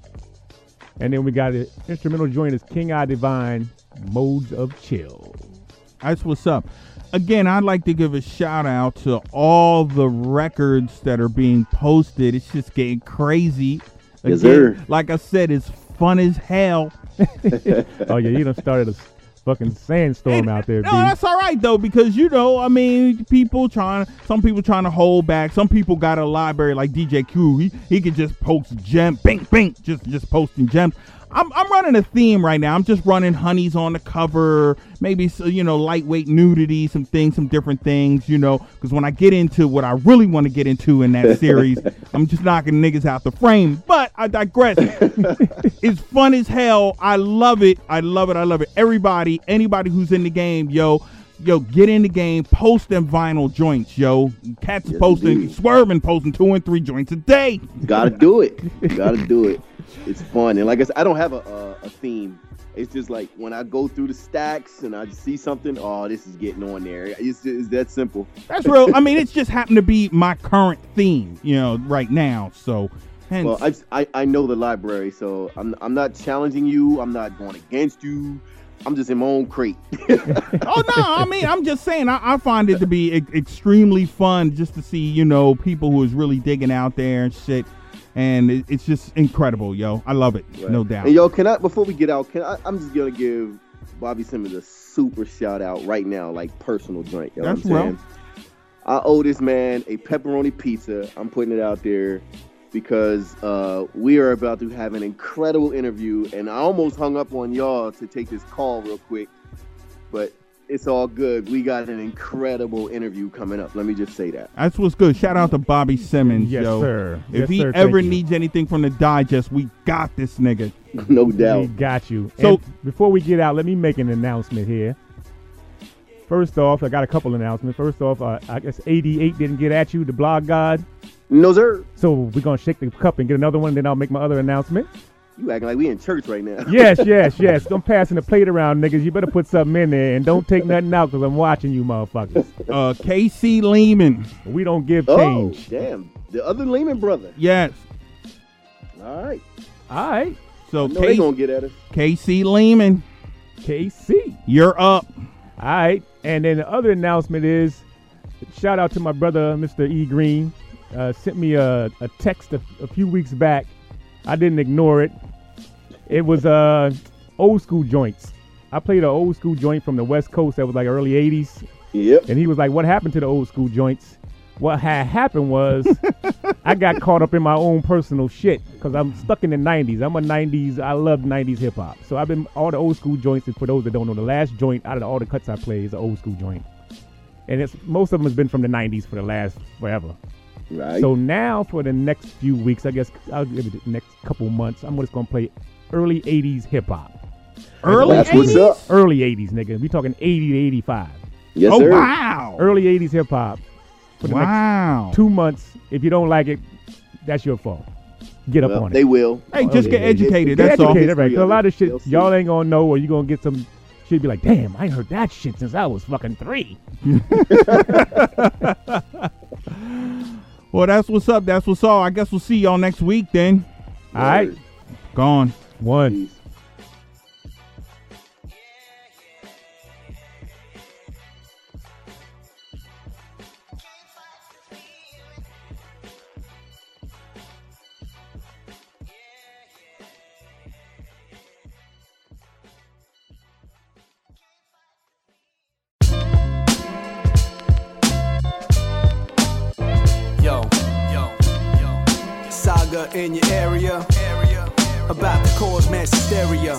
and then we got an instrumental joint is King I Divine, Modes of Chill. That's what's up. Again, I'd like to give a shout out to all the records that are being posted. It's just getting crazy. Again, Yes, sir. like I said, it's fun as hell. Oh, yeah, you done started a fucking sandstorm out there, No, B. that's all right though, because I mean, some people trying to hold back. Some people got a library like DJ Q. He could just post gem, bing, bing, just posting gems. I'm running a theme right now. I'm just running honeys on the cover, maybe lightweight nudity, some different things, because when I get into what I really want to get into in that series, I'm just knocking niggas out the frame. But I digress. It's fun as hell. I love it. I love it. Anybody who's in the game, get in the game. Post them vinyl joints, yo. Cats Yes, posting, indeed. Swerving posting 2 and 3 joints a day. Gotta do it. Gotta do it. It's fun. And like I said, I don't have a theme. It's just like when I go through the stacks and I see something, oh, this is getting on there. It's that simple. That's real. I mean, it's just happened to be my current theme, right now. So, hence, Well, I know the library, so I'm not challenging you. I'm not going against you. I'm just in my own crate. oh no, I mean, I'm just saying, I find it to be extremely fun just to see, people who is really digging out there and shit. And it's just incredible, yo. I love it, Right. no doubt. And yo, before we get out, I'm just gonna give Bobby Simmons a super shout out right now, like personal joint. You know That's what I'm real. saying? I owe this man a pepperoni pizza. I'm putting it out there because we are about to have an incredible interview, and I almost hung up on y'all to take this call real quick, but it's all good. We got an incredible interview coming up. Let me just say that. That's what's good. Shout out to Bobby Simmons, Yes, yo. sir. If Yes, he sir. ever Thank you. needs anything from the digest, we got this nigga. No We doubt. got you. So- And before we get out, let me make an announcement here. First off, I got a couple announcements. First off, I guess 88 didn't get at you, the blog god. No, sir. So we're going to shake the cup and get another one, then I'll make my other announcement. You acting like we in church right now. Yes. I'm passing the plate around, niggas. You better put something in there and don't take nothing out because I'm watching you, motherfuckers. KC Lehman. We don't give Oh, change. damn. The other Lehman brother. Yes. All right. All right. So No, they gonna get at us. KC Lehman, KC. you're up. All right. And then the other announcement is, shout out to my brother, Mr. E. Green. Sent me a text a few weeks back. I didn't ignore it. It was old school joints. I played an old school joint from the West Coast that was like early 80s. Yep. And he was like, what happened to the old school joints? what had happened was I got caught up in my own personal shit because I'm stuck in the 90s. I'm a 90s. I love 90s hip hop. So I've been all the old school joints. And for those that don't know, the last joint out of all the cuts I play is an old school joint. And most of them has been from the 90s for the last forever. Right. So now for the next few weeks, I guess I'll give it the next couple months, I'm just going to play early 80s hip hop. Early That's 80s? what's up. Early 80s, nigga. We talking 80 to 85. Yes, Oh, sir. wow. Early 80s hip hop. For the Wow. next 2 months. If you don't like it, that's your fault. Get up Well, on they it. will. Hey, just yeah, get educated. Get That's all. educated, right? 'Cause a lot of shit They'll see. y'all ain't gonna know, or you gonna get some shit be like, damn, I ain't heard that shit since I was fucking 3. Well, that's what's up. That's what's all. I guess we'll see y'all next week then. All right, Gone. 1. Peace. Yo, saga in your area about to cause mass hysteria.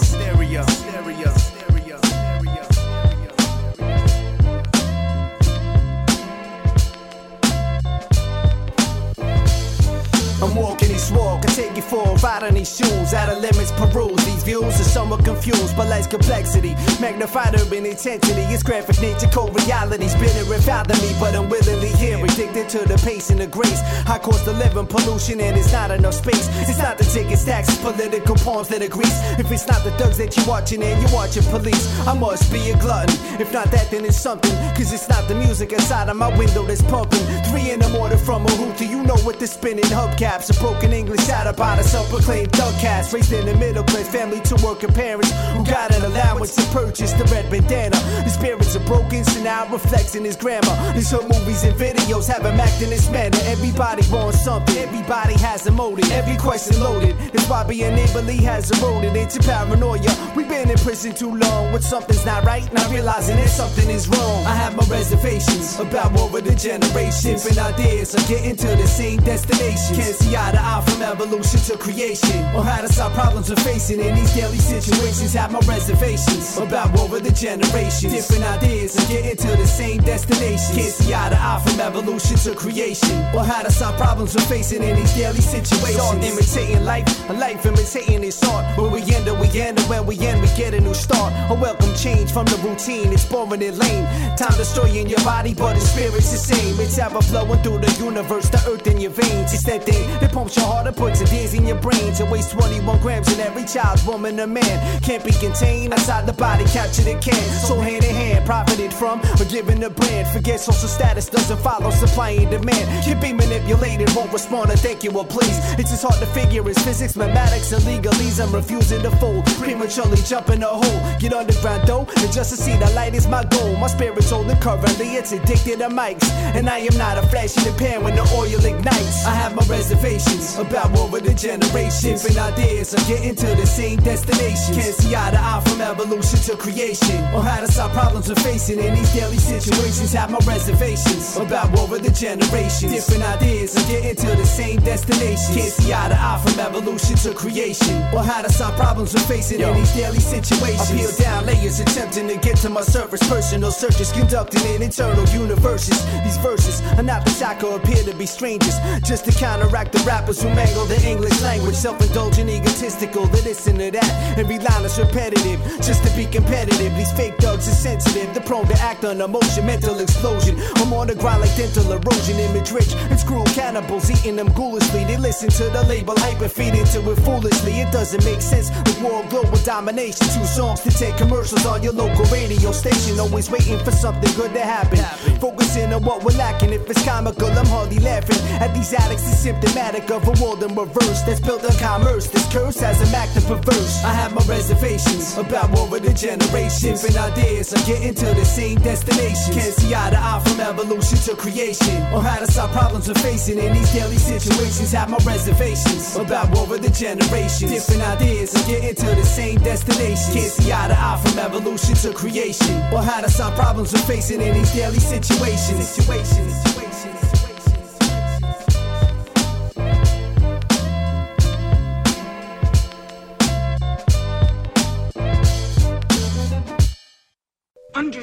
I'm walking this walk, I take you for a ride on these shoes. Out of limits, peruse these views are somewhat confused, but life's complexity, magnified urban intensity. It's graphic nature, cold reality, spinning and fathom me, but unwillingly here, addicted to the pace and the grace. High cost of living, pollution, and it's not enough space. It's not the tickets, taxes, political palms that agrees. If it's not the thugs that you're watching and you're watching police, I must be a glutton. If not that, then it's something, cause it's not the music inside of my window that's pumping. 3 in the morning from a hooter, you know what the spinning hubcaps. A broken English out by the self-proclaimed thug cast. Raised in the middle class family to working parents who got an allowance to purchase the red bandana. The spirits are broken, so now it reflects in his grammar. His hood movies and videos have him acting this manner. Everybody wants something, everybody has a motive. Every question loaded, that's why being neighborly has eroded into paranoia. We've been in prison too long when something's not right, not realizing that something is wrong. I have my reservations about war with the generation. Different ideas of getting to the same destination. Can't see eye to eye from evolution to creation, or how to solve problems we're facing in these daily situations. Have my reservations about war with the generation. Different ideas of getting to the same destination. Can't see eye to eye from evolution to creation, or how to solve problems we're facing in these daily situations. All imitating life, a life imitating its art. When we end, and when we end, we get a new start. A welcome change from the routine, it's boring and lame. Time destroying your body, but the spirit's the same. It's ever flowing through the universe, the earth in your veins. It's that thing that pumps your heart and puts ideas in your brain. To waste 21 grams in every child, woman, or man. Can't be contained outside the body, captured it can. So hand in hand, profited from, or given the brand. Forget social status doesn't follow supply and demand. Can be manipulated, won't respond to thank you or please. It's just hard to figure, it's physics, mathematics, and legalese. I'm refusing to fold, prematurely jump in a hole. Get underground though, and just to see the light is my goal. My spirit's holding currently, it's addicted to mics. And I am not a flash in the pan when the oil ignites. I have my reservations about war with the generation. Different ideas of getting to the same destination. Can't see eye to eye from evolution to creation, or how to solve problems we're facing in these daily situations. Have my reservations about war with the generation. Different ideas of getting to the same destination. Can't see eye to eye from evolution to creation, or how to solve problems we're facing in these daily situations. I peel down layers attempting to get to my surface. Personal searches conducting in internal universes. These verses are not the shock or appear to be strangers, just to counteract the rappers who mangle the English language. Self-indulgent, egotistical, they listen to that. Every line is repetitive, just to be competitive. These fake thugs are sensitive, they're prone to act on emotion, mental explosion. I'm on the grind like dental erosion, image rich and screw cannibals, eating them ghoulishly. They listen to the label, hype and feed into it foolishly. It doesn't make sense with world global domination. 2 songs to 10 commercials on your local radio station, always waiting for something good to happen. Focusing on what we're lacking. If it's comical, I'm hardly laughing at these addicts. It's symptomatic of a world in reverse that's built on commerce. This curse has a act of perverse. I have my reservations about war with the generation. Different ideas of getting to the same destination. Can't see eye to eye from evolution to creation, or how to solve problems we're facing in these daily situations. Have my reservations about war with the generation. Different ideas of getting to the same destination. Can't see eye to eye from evolution to creation, or how to solve problems we're facing in these daily situations.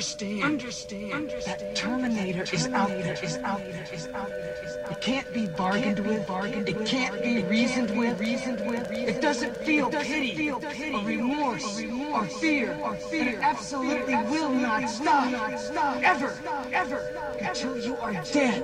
understand that Terminator is out there. It can't be bargained with. It can't be reasoned with. It doesn't feel pity or remorse or fear. And it absolutely will not stop. Ever. Until you are dead.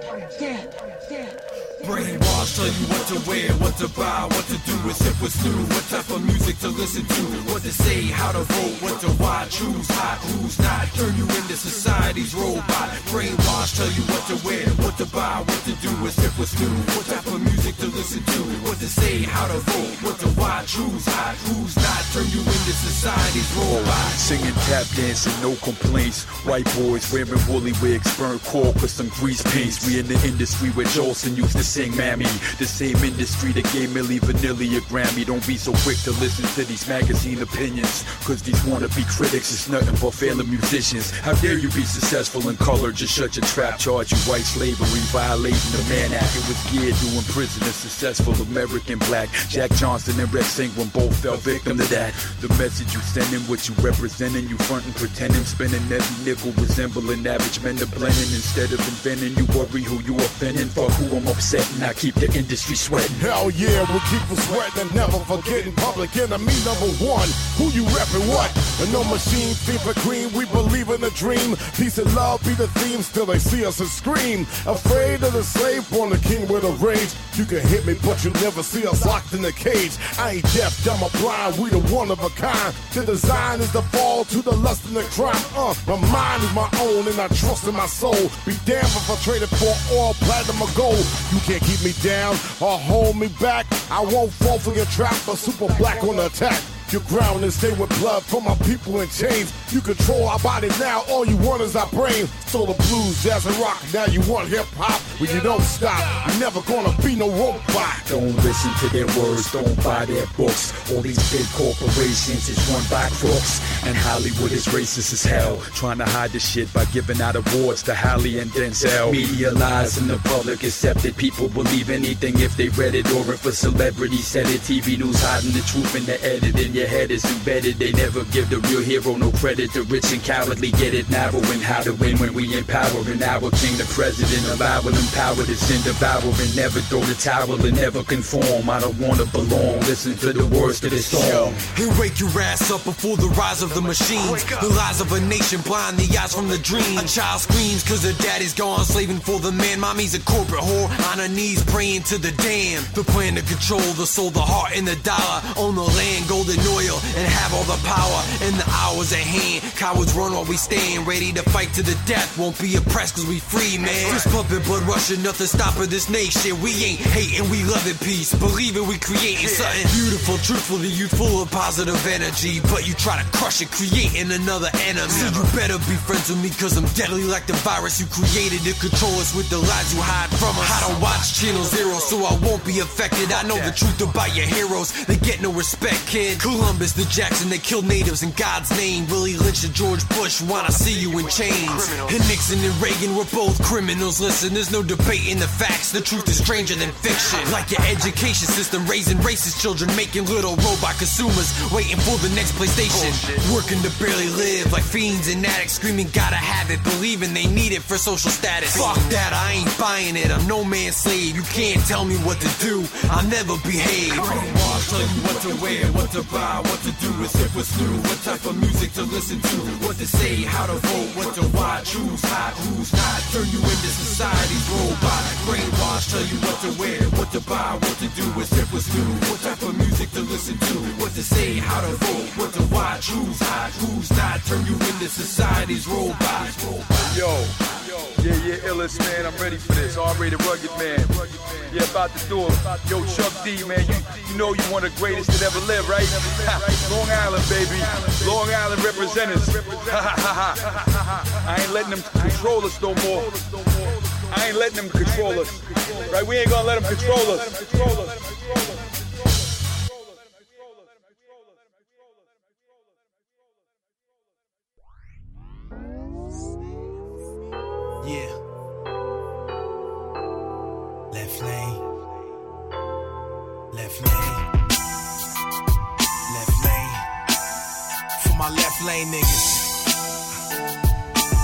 Brainwash, tell you what to wear, what to buy, what to do as if it's new, what type of music to listen to, what to say, how to vote, what to why, choose hot, who's not, turn you into society's robot. Brainwash, tell you what to wear, what to buy, what to do as if it's new, what type of music to listen to, what to say, how to vote, what to why, choose hot, who's not, turn you into society's robot. Singing, tap dancing, no complaints. White boys wearing woolly wigs, burnt cork with some grease paints. We in the industry where Jolson used to sing Mammy. The same industry that gave Milli Vanilli a Grammy. Don't be so quick to listen to these magazine opinions, cause these wannabe critics is nothing but failing musicians. How dare you be successful in color? Just shut your trap, charge you white slavery, violating the Mann Act. It was geared to imprison a successful American black. Jack Johnson and Rex Ingram both fell victim to that. The message you sending, what you representing, you fronting, pretending, spending every nickel resembling average men to blending. Instead of inventing, you worry who you offending. Fuck who I'm upsetting, I keep the industry sweating. Hell yeah, we'll keep us sweating and never forgetting public enemy number one. Who you reppin' what? And no machine, fever cream, we believe in a dream. Peace and love be the theme, still they see us and scream. Afraid of the slave, born the king with a rage. You can hit me, but you never see us locked in a cage. I ain't deaf, dumb or blind, we the one of a kind. The design is the fall to the lust and the crime. My mind is my own and I trust in my soul. Be damned if I trade it for oil, platinum or gold. You can't keep me down or hold me back. I won't fall for your trap, but super black on the attack. Your ground and stay with blood from my people in chains. You control our body now, all you want is our brain. So the blues, jazz and rock, now you want hip hop. When you don't stop, you're never gonna be no robot. Don't listen to their words, don't buy their books. All these big corporations is run by crooks. And Hollywood is racist as hell, trying to hide the shit by giving out awards to Halle and Denzel. Media lies and the public accepted. People believe anything if they read it, or if a celebrity said it. TV news hiding the truth in the editing. Your head is embedded, they never give the real hero no credit. The rich and cowardly get it narrowing how to win when we empowering our king, the president, allowing them power to sin, devouring. Never throw the towel and never conform. I don't wanna belong, listen to the words to this song. And wake your ass up before the rise of the machines. The lies of a nation blind the eyes from the dream. A child screams cause her daddy's gone, slaving for the man. Mommy's a corporate whore on her knees praying to the damn. The plan to control the soul, the heart and the dollar. Own the land, golden oil, and have all the power and the hours at hand. Cowards run while we stand, ready to fight to the death. Won't be oppressed cause we free, man. Fist pumping, blood rushing, nothing stopping this nation. We ain't hating, we loving peace. Believing we creating something beautiful, truthfully youthful of positive energy. But you try to crush it, creating another enemy. So you better be friends with me cause I'm deadly like the virus you created to control us with the lies you hide from us. I don't watch Channel Zero so I won't be affected. I know the truth about your heroes, they get no respect, kid. Columbus, the Jackson, they killed natives in God's name. Willie Lynch and George Bush wanna see you in chains. And Nixon and Reagan were both criminals. Listen, there's no debating the facts. The truth is stranger than fiction. Like your education system raising racist children, making little robot consumers waiting for the next PlayStation. Working to barely live like fiends and addicts, screaming gotta have it, believing they need it for social status. Fuck that, I ain't buying it. I'm no man's slave. You can't tell me what to do. I'll never behave. Brainwash, tell you what to wear, what to buy, what to do as if it's new. What type of music to listen to, what to say, how to vote, what to why, choose hot, who's not, turn you into society's robot. Brainwash, tell you what to wear, what to buy, what to do as if it's new. What type of music to listen to, what to say, how to vote, what to why, choose hot, who's not, turn you into society's robot. Yo, yeah, illest man, I'm ready for this. R-rated rugged man. Yeah, about to do it. Yo, Chuck D, man, you know you one of the greatest that ever lived, right? Long Island, baby. Long Island representatives. I ain't letting them control us no more. I ain't letting them control us. Right? We ain't gonna let them control us. Yeah. Left lane. Left lane. Left lane. For my left lane niggas.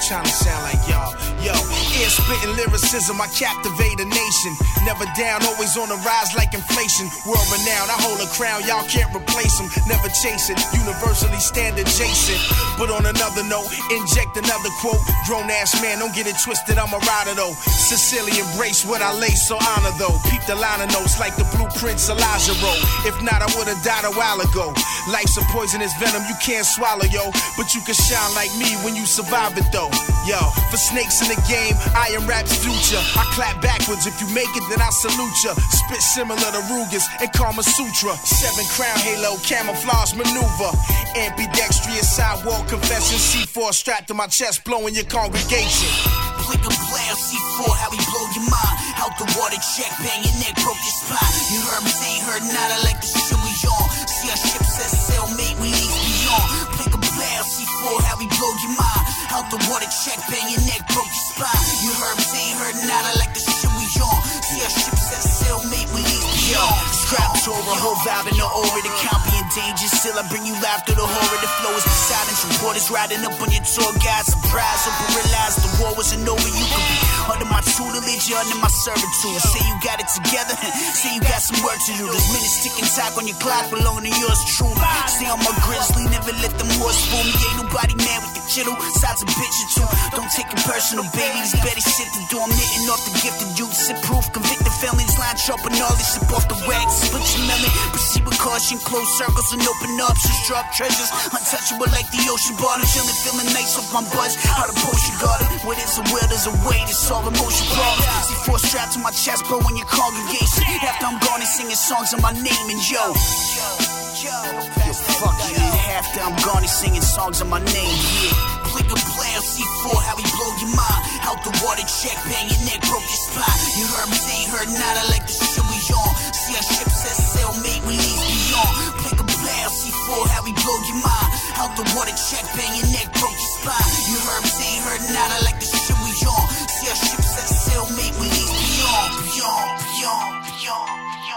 trying to sound like y'all. Yo, ear spitting lyricism, I captivate a nation. Never down, always on the rise like inflation. World renowned, I hold a crown, y'all can't replace them. Never chase it, universally stand adjacent. But on another note, inject another quote. Grown ass man, don't get it twisted, I'm a rider though. Sincerely embrace what I lace, so honor though. Peep the liner notes like the blueprints Elijah wrote. If not, I would've died a while ago. Life's a poisonous venom you can't swallow, yo. But you can shine like me when you survive it though. Yo, for snakes in the game, I am rap's future. I clap backwards, if you make it then I salute ya. Spit similar to Rugas and Kama Sutra. 7 crown halo, camouflage maneuver. Ambidextrous sidewalk confession. C4 strapped to my chest, blowing your congregation. Blick a blast, C4, how he blow your mind. Out the water check, bang your neck, broke your spine. You heard me, ain't heard nada like the shit we on. See our ship says sailmate, we leave beyond. Blick a blast, C4, how he blow your mind. Out the water check, bang your neck, broke your spine. You heard me, ain't heard nada like the shit we on. See our ship says sailmate, we leave beyond. Scrap tour, a whole vibe in the aura, the count be in danger. Still, I bring you laughter, the horror, the flow is beside and reporters riding up on your tour guide. Surprise, open, realize the war wasn't over. You could be under my tutelage, you're under my servitude. Say you got it together, say you got some work to do. There's minutes ticking talk on your clock, belonging to yours truly. Stay on my grizzly, never let them horse fool me. Ain't nobody mad with the chittle, sides a bitch or two. Don't take it personal, baby, there's better shit to do. I'm knitting off the gifted youth, sit proof, convicted felons, line sharp and all this shit off the wax. Split your melon, proceed with caution, close circles and open options. Drop treasures, untouchable like the ocean bottom. Chillin', feeling nice off my buzz, how the potion garden. What is a will, there's a way to solve emotion problems. C4 strapped to my chest, blowing your congregation. After I'm gone and singing songs in my name and yo, fuck yeah. After I'm gone and singing songs in my name, yeah. Blick a blast, C4, how he blow your mind. Out the water check, bang your neck, broke your spine. You heard me, ain't heard nada like the shit we on. See our ship says sailmate, we leave beyond. Blick a blast, C4, how he blow your mind. Out the water check, bang your neck, broke your spine. You heard me, ain't heard nada like the shit we on. See our ship says sailmate, we leave beyond, beyond, beyond, beyond.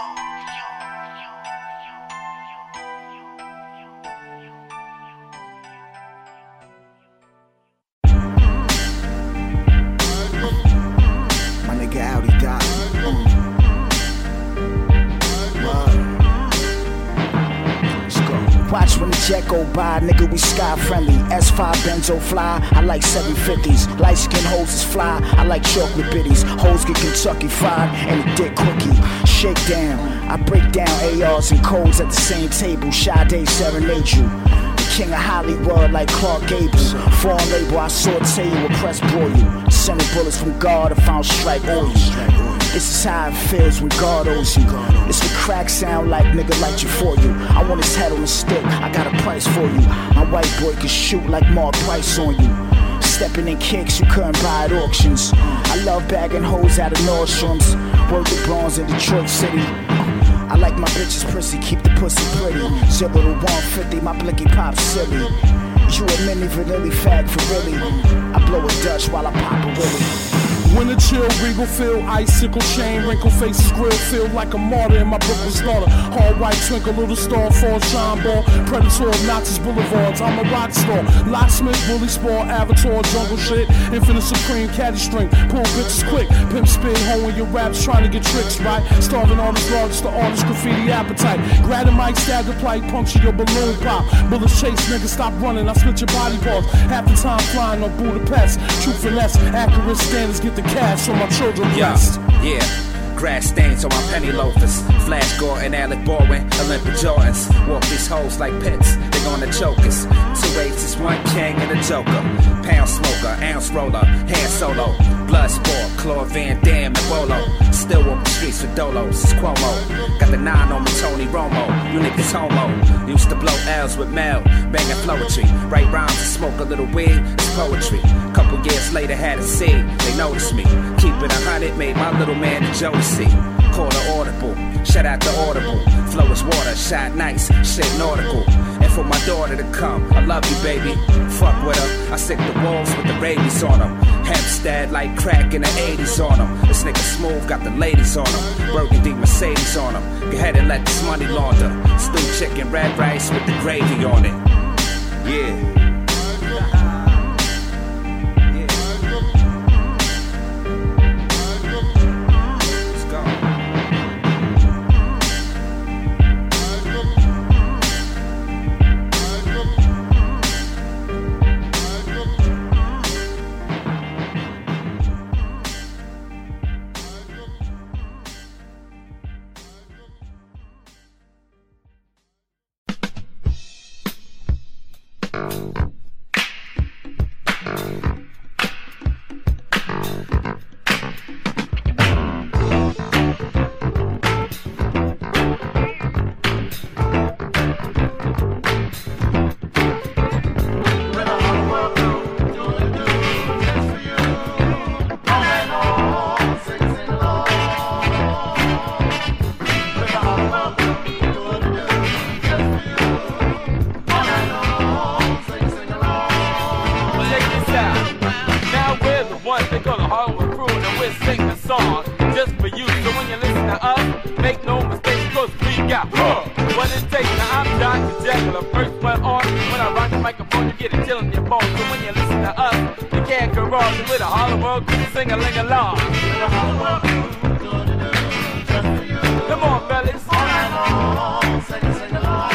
Watch when the jet go by, nigga, we sky friendly. S5 Benzo fly, I like 750s. Light skin hoes is fly, I like chocolate bitties. Hoes get Kentucky fried and a dick quickie. Shake down, I break down ARs and codes at the same table. Sade serenade you. The king of Hollywood like Clark Gable. Foreign label, I saute you, a press broil you. Sending bullets from God, I found strike oil. This is how it feels when God owes you. It's the crack sound like nigga light you for you. I want his head on a stick, I got a price for you. My white boy can shoot like Mark Price on you. Stepping in kicks you couldn't buy at auctions. I love bagging hoes out of Nordstrom's. Work the bronze in Detroit City. I like my bitches prissy, keep the pussy pretty. 0 to 150, my blicky pop silly. You a mini vanilla fag for really. I blow a Dutch while I pop a willy. When a chill regal feel, icicle chain, wrinkle faces grill feel like a martyr in my Brooklyn slaughter. Hard white twinkle, little star, fall, shine ball, predator, Nazis, boulevards. I'm a rock star, locksmith, bully sport, avatar, jungle shit, infinite supreme, caddy string, pull bitches quick, pimp spin, hoeing your raps, trying to get tricks right. Starving artists, largest to artist, graffiti appetite. Grab the mic, stab the plight, puncture your balloon pop. Bullets chase, nigga, stop running, I split your body parts. Half the time flying on Budapest, true finesse, accurate standards, get the cash so my children blessed. Yeah, grass stains on my penny loafers. Flash Gordon, Alec Baldwin, Olympic Jordans. Walk these hoes like pets, they gonna choke us. 2 aces, 1 king and a joker. Pound smoker, ounce roller, hand solo. Blood sport, Claude Van Damme and Bolo. Still walk the streets with Dolos, it's Cuomo. Got the 9 on me, Tony Romo. You niggas homo. Used to blow L's with Mel, banging flowetry. Write rhymes and smoke a little weed, it's poetry. Couple years later, had a seed, they noticed me. Keep it 100, made my little man the Jodeci. Call the audible, shout out the audible. Flow is water, shot nice, shit nautical. And for my daughter to come, I love you, baby. Fuck with her, I sick the walls with the rabies on them. Hempstead like crack in the 80s on them. This nigga smooth, got the ladies on him. Burgundy Mercedes on him. Go ahead and let this money launder. Stewed chicken, red rice with the gravy on it. Yeah. juggler. First one on, when I rock the microphone, you get a chill in your bones. So when you listen to us, you can't go wrong. So with a Harlem World crew, sing a ling along. Come on, fellas. All night long, sing along.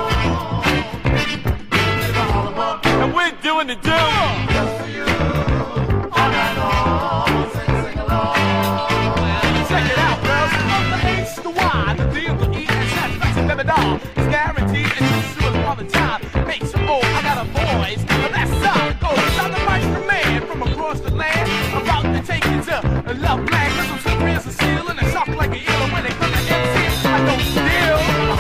And we're doing the do. Just for you. All night long, sing along. Check it out, girls. From the H to Y, the D and the E and satisfaction, baby doll. It's guaranteed and you should do it all the time. Make some more, I got a voice. Now that's how it goes. I'm the maestro man from across the land. I'm about to take you to a love land. Cause I'm slippery as a seal and I shock like a eel. And when they come to MC, I don't steal.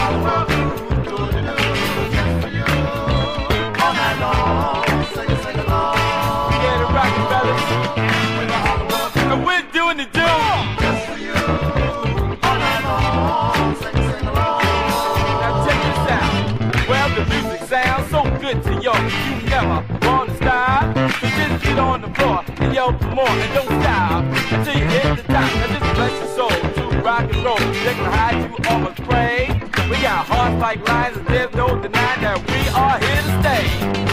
All night long, sing along. Get it rockin', fellas. And we're doing the do. Just for you. All night long, sing along. Now check this out. Well, the music sounds so good to you. You never wanna stop. So just get on the floor and yell for more and don't stop until you hit the top. Now just bless your soul to rock and roll. They can hide you almost pray. We got hearts like lions and there's no denying that we are here to stay.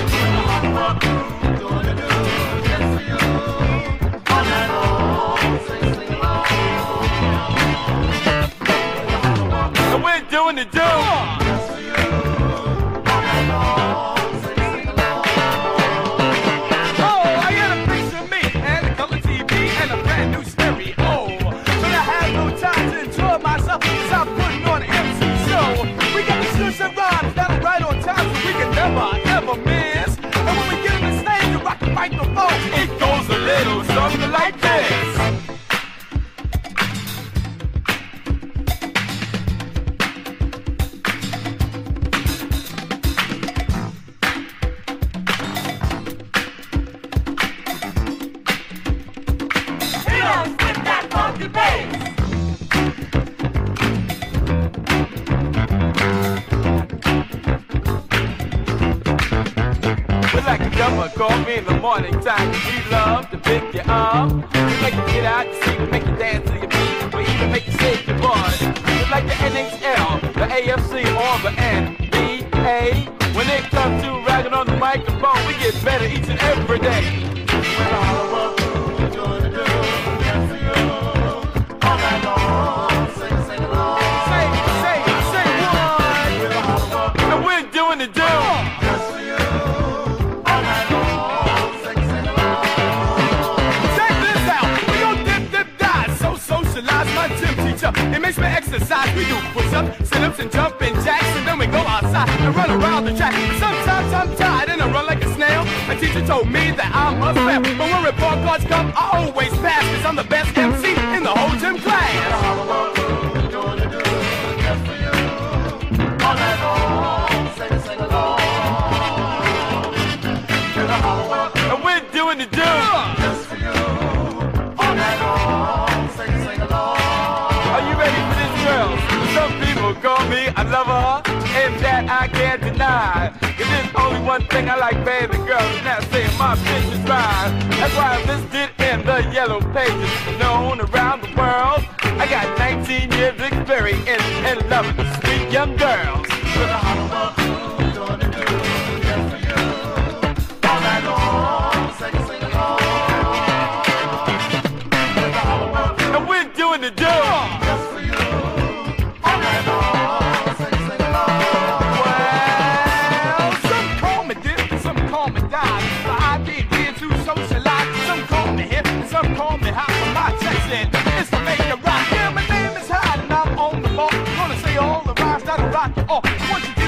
And we're doing the do. Never miss. And when we get on the stage and rock the microphone, it goes a little something like this. Hit us with that funky bass. Like a drummer, call me in the morning time. We love to pick you up. We make you get out to see, we make you dance to your beat. We even make you shake your butt. Just like the NHL, the AFC, or the NBA. When it comes to rocking on the microphone, we get better each and every day. We're all what we're doing to do. Yes, for you. All night long, sing along. Say what? And we're doing the do. It makes me exercise. We do push-ups, sit-ups, and jumping jacks, and then we go outside and run around the track. Sometimes I'm tired and I run like a snail. A teacher told me that I must fail, but when report cards come, I always pass, cause I'm the best MC in the whole gym class. All night long, sing along. And we're doing the do. Just for you. All night long, sing along. Are you ready for this, girl? Some people call me a lover, and that I can't deny. Cause there's only one thing I like, baby girl, and that's saying my bitch is fine. That's why I listed in the yellow pages, known around the world. I got 19 years experience in loving the sweet young girls. With a hollow doing the do, just for you. All night long, sing along. With a hollow and we're doing the do. Some call me hot for my Texan. It's to make a rock. Yeah, my name is Hot and I'm on the ball. Gonna say all the rhymes that'll rock you off. Once you get